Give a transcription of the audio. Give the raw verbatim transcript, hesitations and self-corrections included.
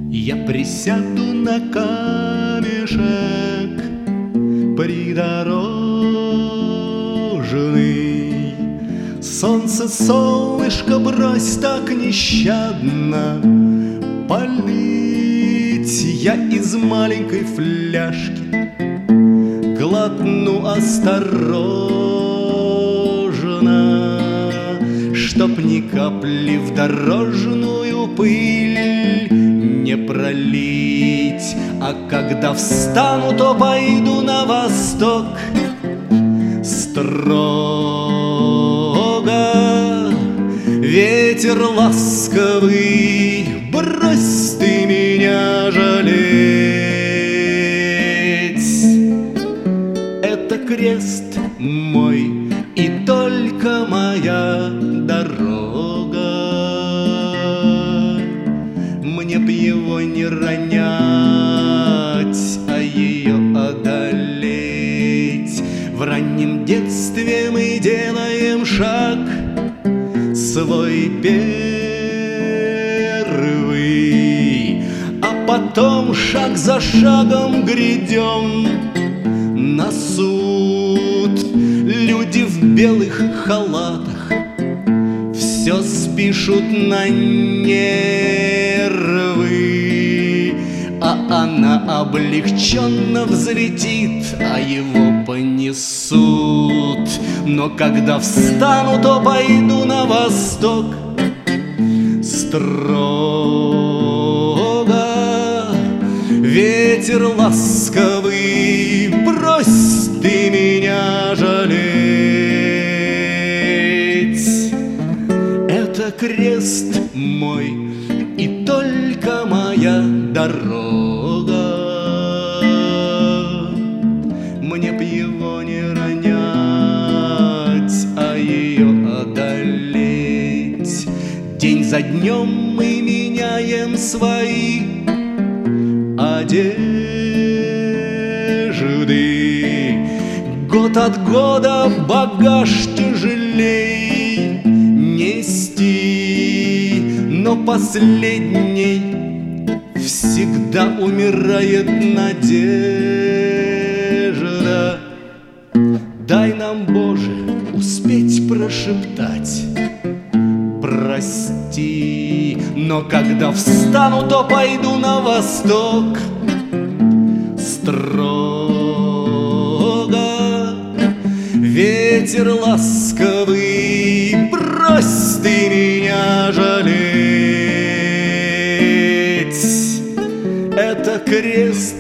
Я присяду на камешек придорожный. Солнце, солнышко, брось так нещадно полить. Я из маленькой фляжки глотну осторожно, чтоб ни капли в дорожную пыль не пролить. А когда встану, то пойду на восток строго. Ветер ласковый, брось ты меня жалеть. Это крест мой и только моя дорога. Мне б его не ронять, а ее одолеть. В раннем детстве мы делаем шаг свой первый, а потом шаг за шагом грядем на суд. Люди в белых халатах все спишут на нервы, а она облегченно взлетит, а его понесут. Но когда встану, то пойду на восток строго. Ветер ласковый, брось ты меня жалеть. Это крест мой и только моя дорога. Мне б его не ронять, а ее одолеть. День за днем мы меняем свои одежды. Год от года багаж тяжелей нести, но последней всегда умирает надежда. Дай нам, Боже, успеть прошептать прости. Но когда встану, то пойду на восток строго. Ветер ласковый, брось ты меня жалеть. Это крест